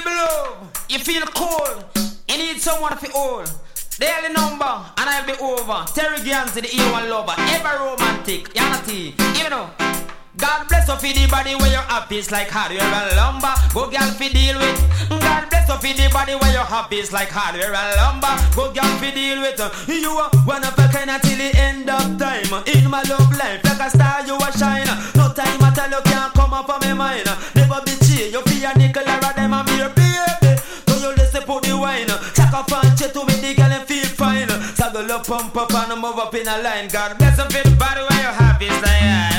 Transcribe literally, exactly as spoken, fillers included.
beloved, you feel cold, you need someone to hold. Daily number, and I'll be over. Terry Gans, the A one lover, ever romantic, Yanati, you know. God bless you for the body where you're happy, it's like hardware and lumber. Go girl fi deal with. God bless you for the body where you're happy, it's like hardware and lumber. Go girl fi deal with. You are one of a kind until the end of time. In my love life, like a star you a shine. No time at all you can't come up on my mind. Never betray you for a nickel or a dime and beer, baby. So you listen put the wine. Check a fancy to me the girl and feel fine. Saddle up, pump up and move up in a line. God bless you for the body where you're happy, it's like